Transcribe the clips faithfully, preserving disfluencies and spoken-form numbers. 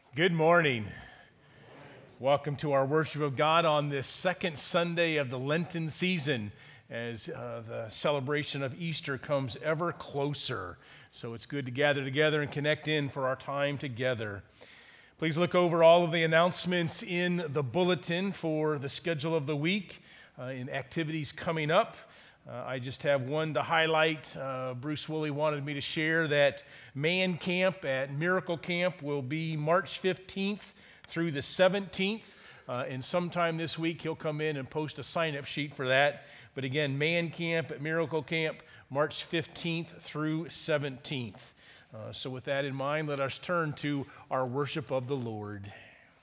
Good morning. Welcome to our worship of God on this second Sunday of the Lenten season as uh, the celebration of Easter comes ever closer. So it's good to gather together and connect in for our time together. Please look over all of the announcements in the bulletin for the schedule of the week uh, in activities coming up. Uh, I just have one to highlight. Uh, Bruce Woolley wanted me to share that Man Camp at Miracle Camp will be March fifteenth through the seventeenth. Uh, and sometime this week, he'll come in and post a sign-up sheet for that. But again, Man Camp at Miracle Camp, March fifteenth through seventeenth. Uh, so with that in mind, let us turn to our worship of the Lord.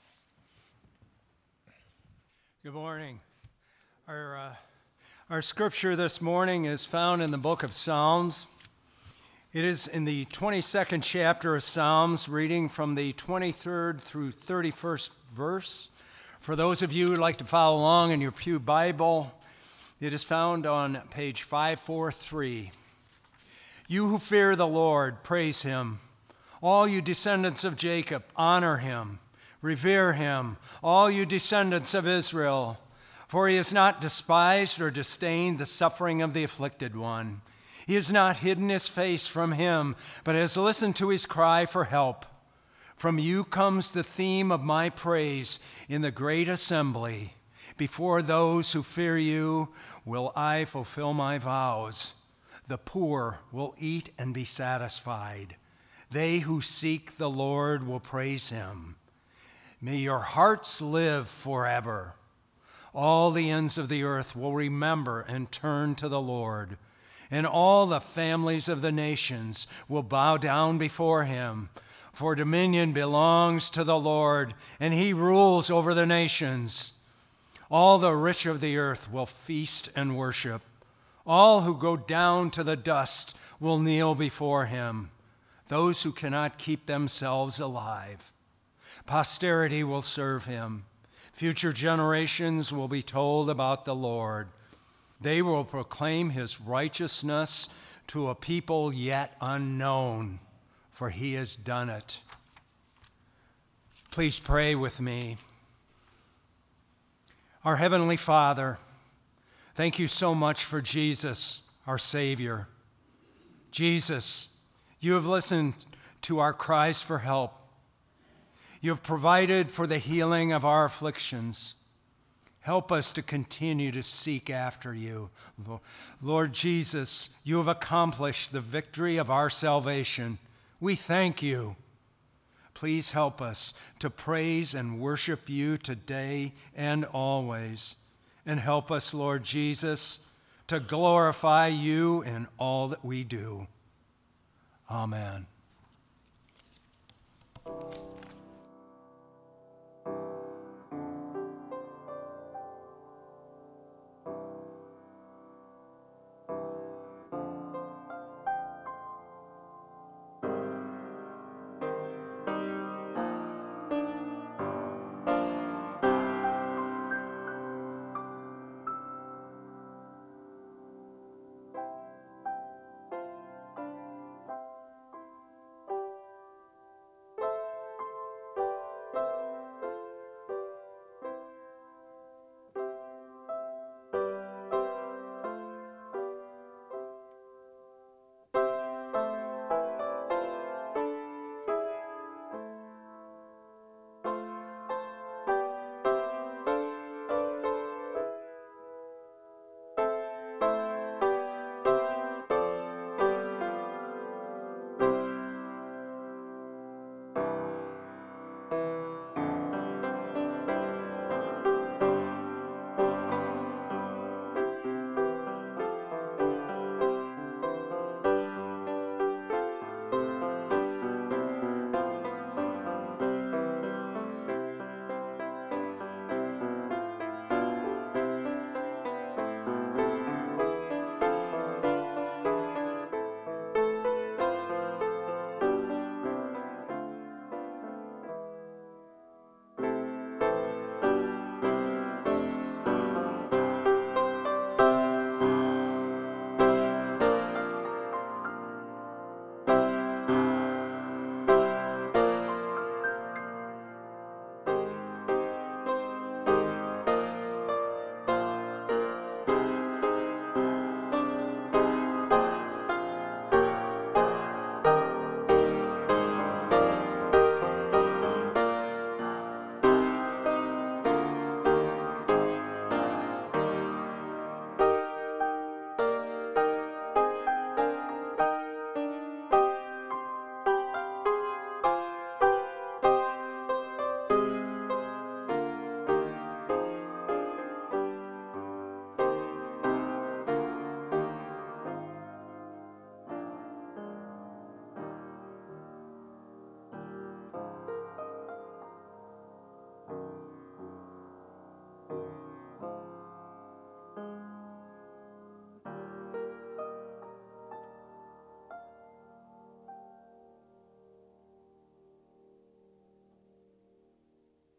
Good morning. Our uh, our scripture this morning is found in the book of Psalms. It is in the twenty-second chapter of Psalms, reading from the twenty-third through thirty-first verse. For those of you who would like to follow along in your pew Bible, it is found on page five forty-three. You who fear the Lord, praise him. All you descendants of Jacob, honor him. Revere him, all you descendants of Israel. For he has not despised or disdained the suffering of the afflicted one. He has not hidden his face from him, but has listened to his cry for help. From you comes the theme of my praise in the great assembly. Before those who fear you will I fulfill my vows. The poor will eat and be satisfied. They who seek the Lord will praise him. May your hearts live forever. All the ends of the earth will remember and turn to the Lord, and all the families of the nations will bow down before him. For dominion belongs to the Lord, and he rules over the nations. All the rich of the earth will feast and worship. All who go down to the dust will kneel before him, those who cannot keep themselves alive. Posterity will serve him. Future generations will be told about the Lord. They will proclaim his righteousness to a people yet unknown, for he has done it. Please pray with me. Our Heavenly Father, thank you so much for Jesus, our Savior. Jesus, you have listened to our cries for help. You have provided for the healing of our afflictions. Help us to continue to seek after you. Lord Jesus, you have accomplished the victory of our salvation. We thank you. Please help us to praise and worship you today and always. And help us, Lord Jesus, to glorify you in all that we do. Amen.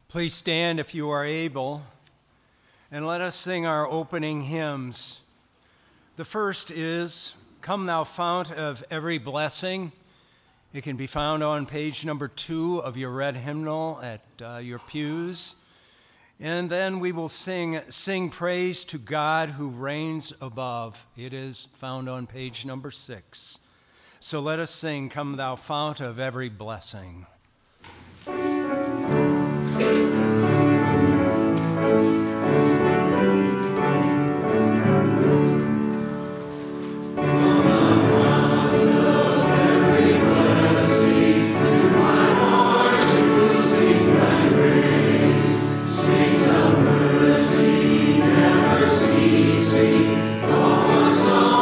Please stand if you are able, and let us sing our opening hymns. The first is, Come Thou Fount of Every Blessing. It can be found on page number two of your red hymnal at uh, your pews. And then we will sing, Sing Praise to God Who Reigns Above. It is found on page number six. So let us sing, Come Thou Fount of Every Blessing.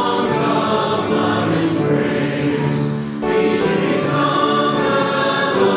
Teach me some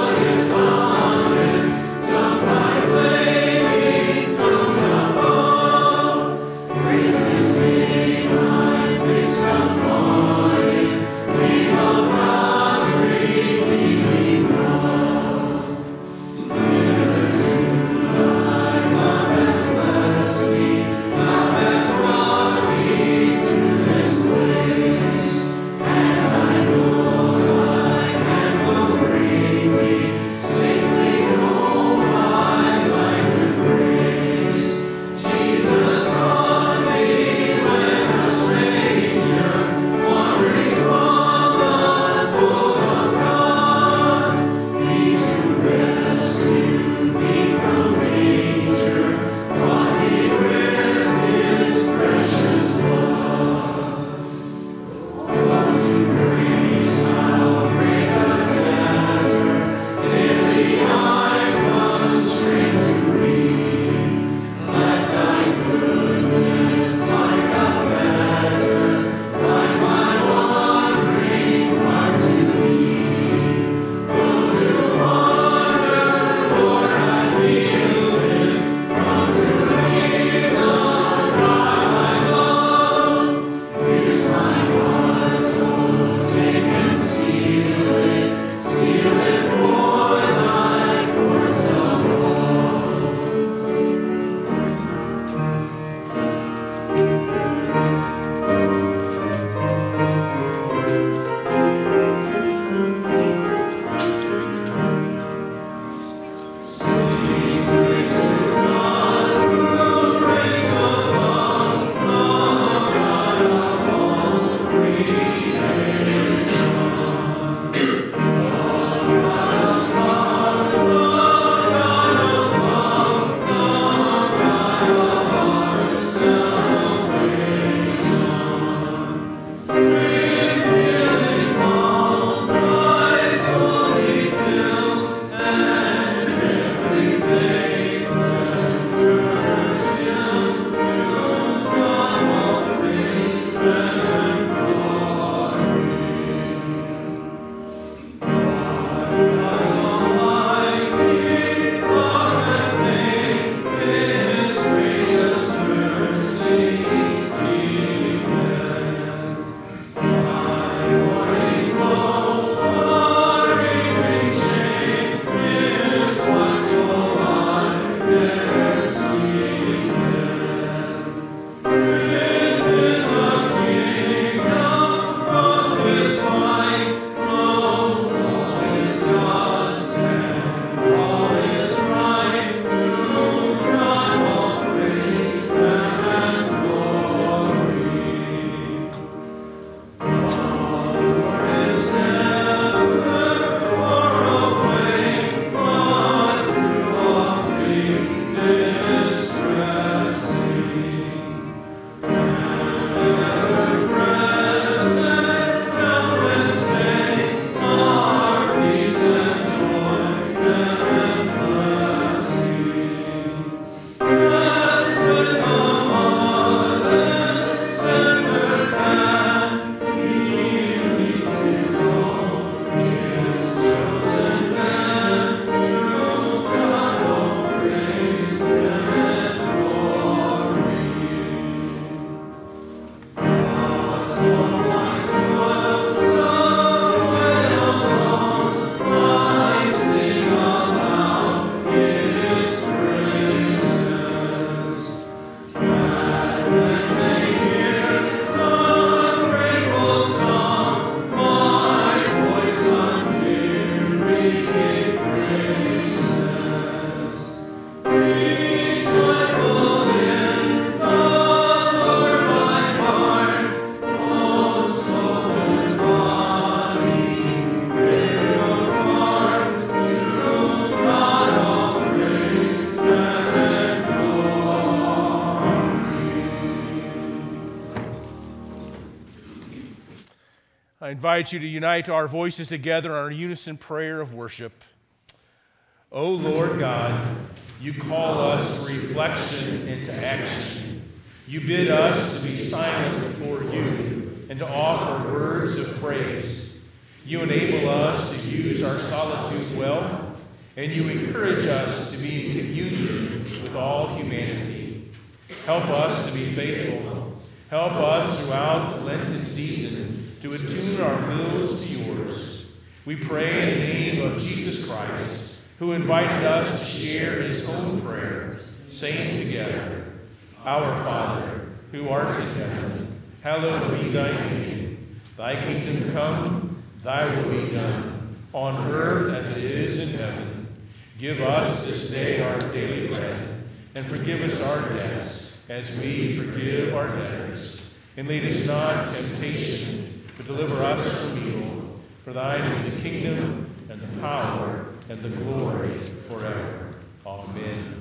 I invite you to unite our voices together in our unison prayer of worship. O Lord God, you call us to reflection and to action. You bid us to be silent before you and to offer words of praise. You enable us to use our solitude well, and you encourage us to be in communion with all humanity. Help us to be faithful. Help us throughout the Lenten season to attune our wills to yours. We pray in the name of Jesus Christ, who invited us to share his own prayer, saying together, Our Father, who art in heaven, hallowed be thy name. Thy kingdom come, thy will be done, on earth as it is in heaven. Give us this day our daily bread, and forgive us our debts, as we forgive our debtors. And lead us not into temptation, but deliver us from evil. For thine is the kingdom, and the power, and the glory forever. Amen.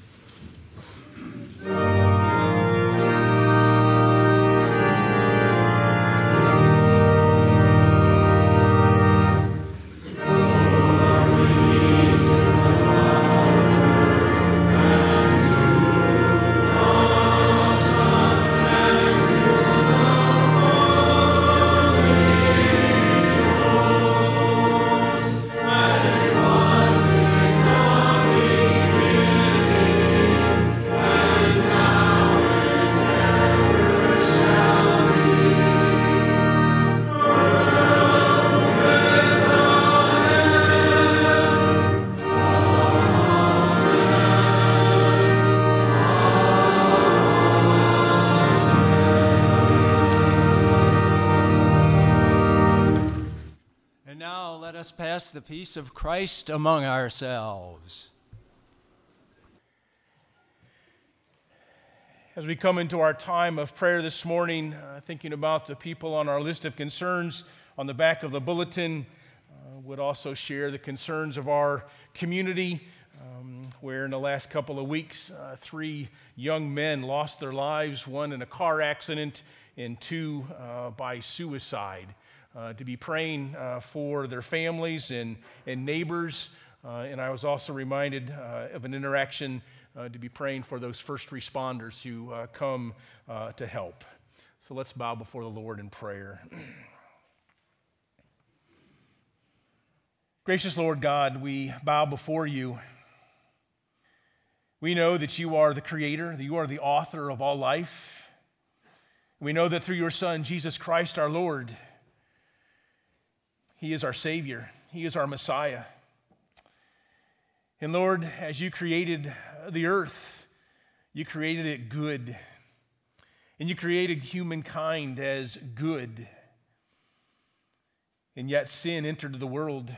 The peace of Christ among ourselves. As we come into our time of prayer this morning, uh, thinking about the people on our list of concerns on the back of the bulletin, uh, would also share the concerns of our community, um, where in the last couple of weeks, uh, three young men lost their lives, one in a car accident and two uh, by suicide. Uh, to be praying uh, for their families and, and neighbors. Uh, and I was also reminded uh, of an interaction uh, to be praying for those first responders who uh, come uh, to help. So let's bow before the Lord in prayer. Gracious Lord God, we bow before you. We know that you are the creator, that you are the author of all life. We know that through your Son, Jesus Christ our Lord, he is our Savior. He is our Messiah. And Lord, as you created the earth, you created it good. And you created humankind as good. And yet sin entered the world.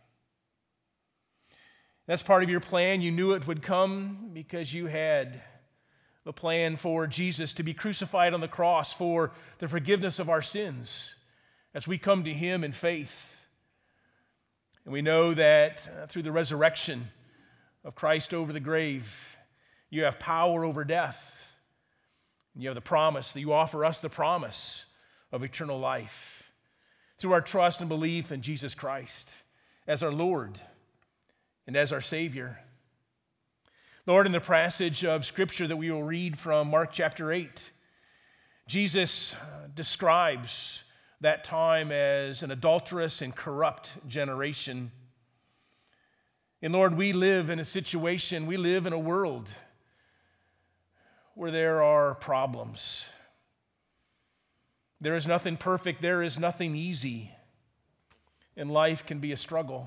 That's part of your plan. You knew it would come because you had the plan for Jesus to be crucified on the cross for the forgiveness of our sins as we come to him in faith. And we know that uh, through the resurrection of Christ over the grave, you have power over death. And you have the promise, that you offer us the promise of eternal life through our trust and belief in Jesus Christ as our Lord and as our Savior. Lord, in the passage of Scripture that we will read from Mark chapter eight, Jesus uh, describes that time as an adulterous and corrupt generation. And Lord, we live in a situation, we live in a world where there are problems. There is nothing perfect, there is nothing easy, and life can be a struggle.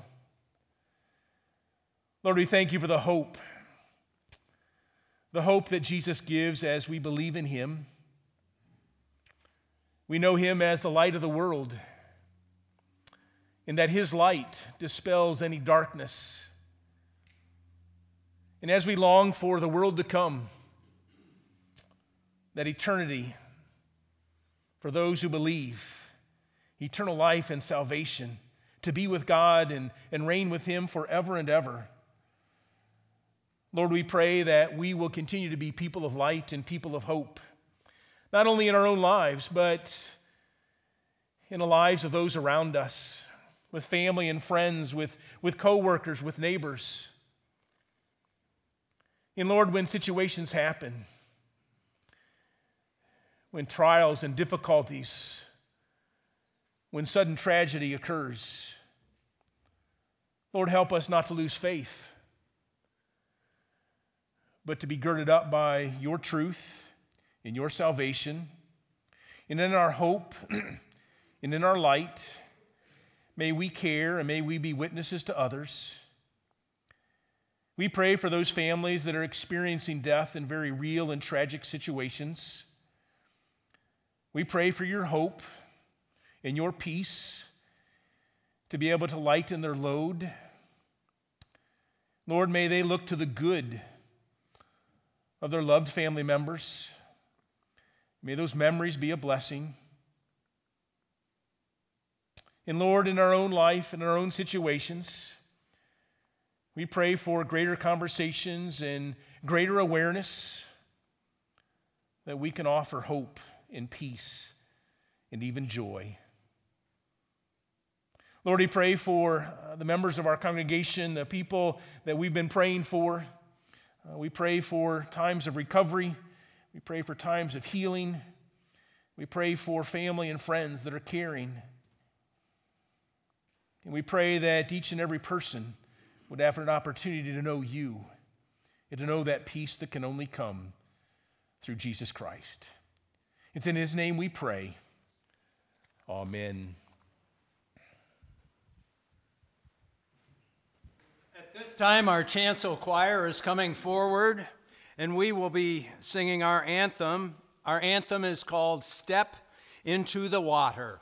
Lord, we thank you for the hope, the hope that Jesus gives as we believe in him. We know him as the light of the world, and that his light dispels any darkness. And as we long for the world to come, that eternity for those who believe, eternal life and salvation, to be with God and, and reign with him forever and ever. Lord, we pray that we will continue to be people of light and people of hope, not only in our own lives, but in the lives of those around us, with family and friends, with, with co-workers, with neighbors. And Lord, when situations happen, when trials and difficulties, when sudden tragedy occurs, Lord, help us not to lose faith, but to be girded up by your truth and your salvation. And in our hope and in our light, may we care and may we be witnesses to others. We pray for those families that are experiencing death in very real and tragic situations. We pray for your hope and your peace to be able to lighten their load. Lord, may they look to the good of their loved family members. May those memories be a blessing. And Lord, in our own life, in our own situations, we pray for greater conversations and greater awareness that we can offer hope and peace and even joy. Lord, we pray for uh, the members of our congregation, the people that we've been praying for. Uh, we pray for times of recovery. We pray for times of healing. We pray for family and friends that are caring. And we pray that each and every person would have an opportunity to know you and to know that peace that can only come through Jesus Christ. It's in his name we pray. Amen. At this time, our chancel choir is coming forward, and we will be singing our anthem. Our anthem is called Step into the Water.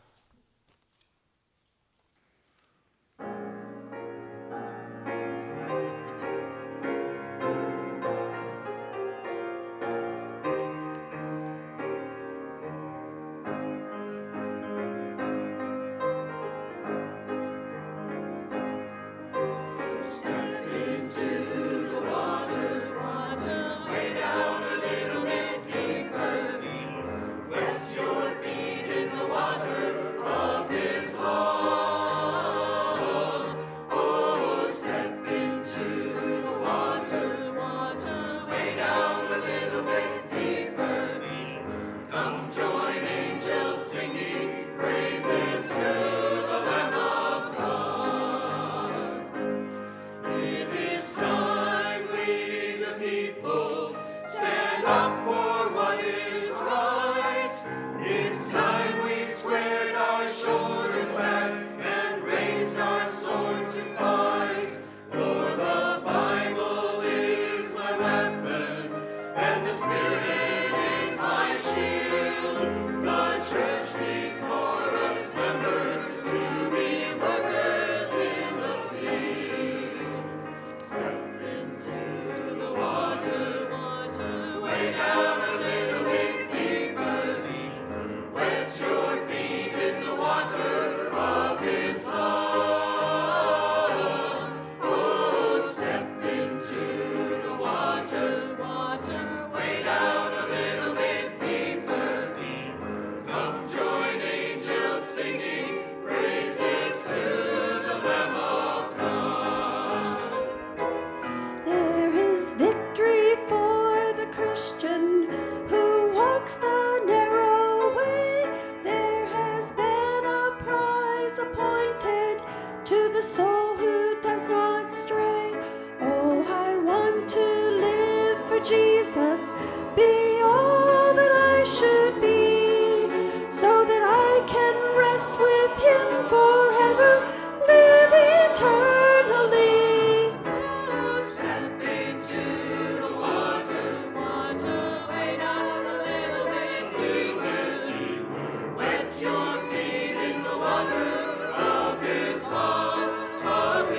Of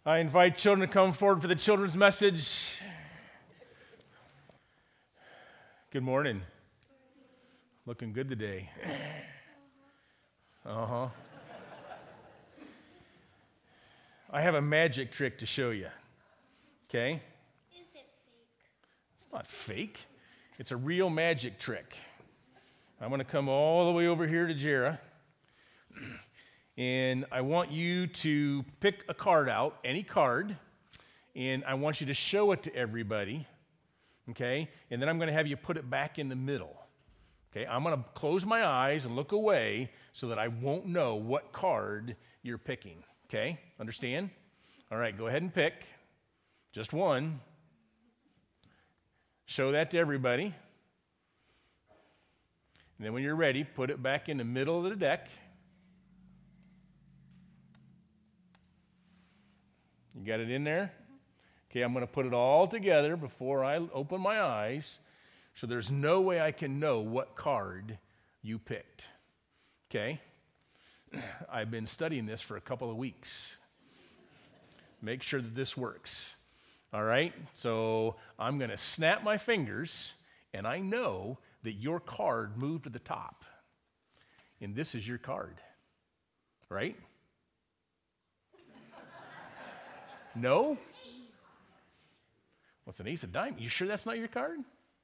I invite children to come forward for the children's message. Good morning. Looking good today. Uh-huh. I have a magic trick to show you. Okay? Is it fake? It's not fake. It's a real magic trick. I'm going to come all the way over here to Jera. And I want you to pick a card out, any card, and I want you to show it to everybody, okay? And then I'm going to have you put it back in the middle, okay? I'm going to close my eyes and look away so that I won't know what card you're picking, okay? Understand? All right, go ahead and pick just one. Show that to everybody. And then when you're ready, put it back in the middle of the deck. You got it in there? Okay, I'm going to put it all together before I open my eyes, so there's no way I can know what card you picked. Okay? I've been studying this for a couple of weeks. Make sure that this works. All right? So I'm going to snap my fingers, and I know that your card moved to the top. And this is your card. Right? No? What's an ace of diamonds? You sure that's not your card?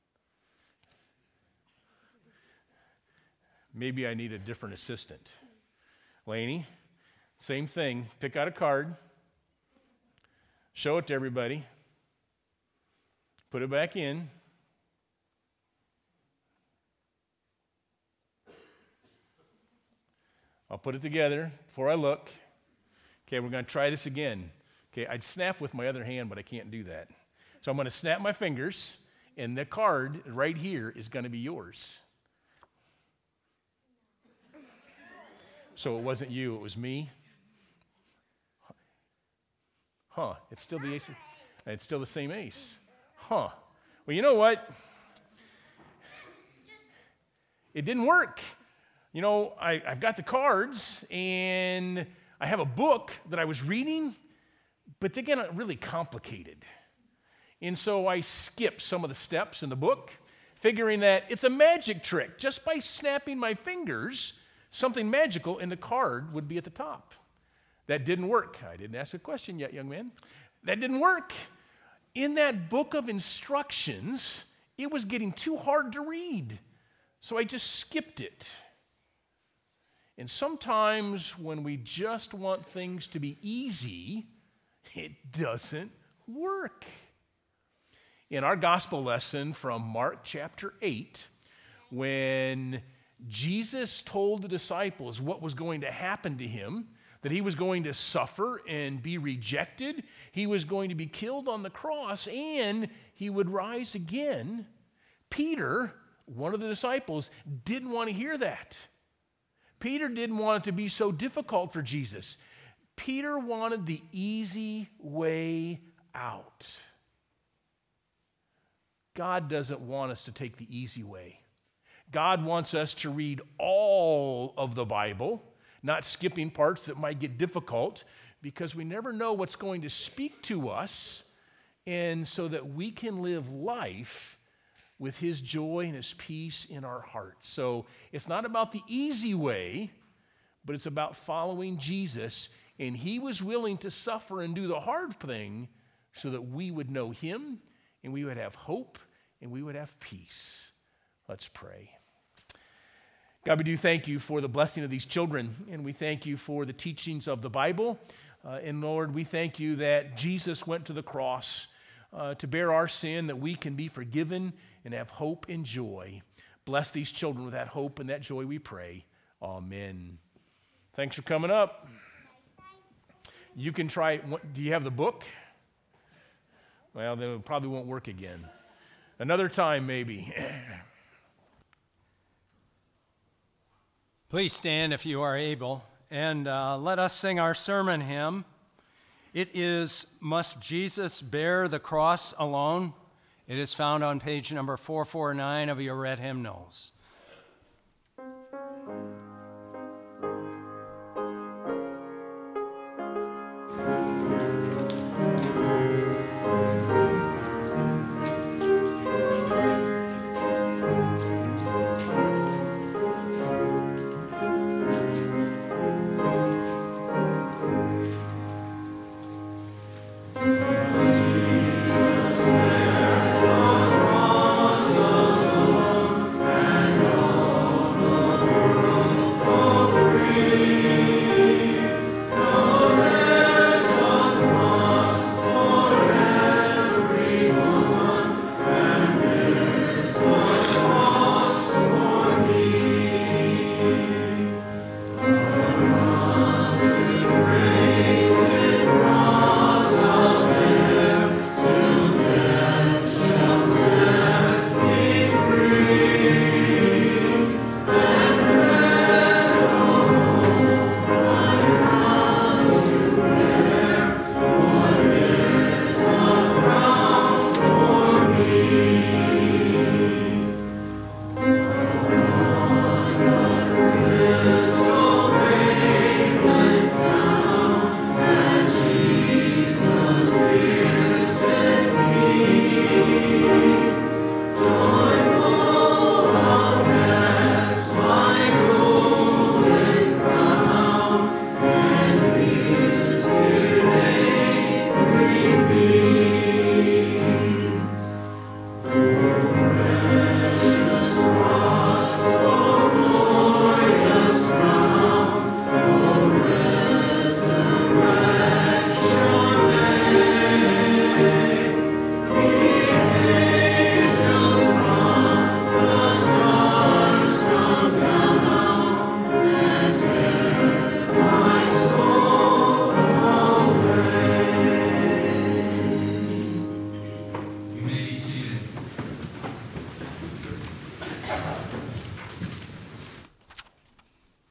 Maybe I need a different assistant. Lainey, same thing. Pick out a card. Show it to everybody. Put it back in. I'll put it together before I look. Okay, we're going to try this again. Okay, I'd snap with my other hand, but I can't do that. So I'm going to snap my fingers, and the card right here is going to be yours. So it wasn't you, it was me. Huh, it's still the ace. Of, it's still the same ace. Huh. Well, you know what? It didn't work. You know, I, I've got the cards, and I have a book that I was reading, but they get really complicated. And so I skipped some of the steps in the book, figuring that it's a magic trick. Just by snapping my fingers, something magical in the card would be at the top. That didn't work. I didn't ask a question yet, young man. That didn't work. In that book of instructions, it was getting too hard to read. So I just skipped it. And sometimes when we just want things to be easy, it doesn't work. In our gospel lesson from Mark chapter eight, when Jesus told the disciples what was going to happen to him, that he was going to suffer and be rejected, he was going to be killed on the cross, and he would rise again, Peter, one of the disciples, didn't want to hear that. Peter didn't want it to be so difficult for Jesus. Peter wanted the easy way out. God doesn't want us to take the easy way. God wants us to read all of the Bible, not skipping parts that might get difficult, because we never know what's going to speak to us, and so that we can live life with his joy and his peace in our hearts. So it's not about the easy way, but it's about following Jesus. And he was willing to suffer and do the hard thing so that we would know him, and we would have hope, and we would have peace. Let's pray. God, we do thank you for the blessing of these children, and we thank you for the teachings of the Bible. Uh, and Lord, we thank you that Jesus went to the cross uh, to bear our sin, that we can be forgiven and have hope and joy. Bless these children with that hope and that joy, we pray. Amen. Thanks for coming up. You can try, do you have the book? Well, then it probably won't work again. Another time, maybe. Please stand if you are able, and uh, let us sing our sermon hymn. It is, Must Jesus Bear the Cross Alone? It is found on page number four forty-nine of your red hymnals.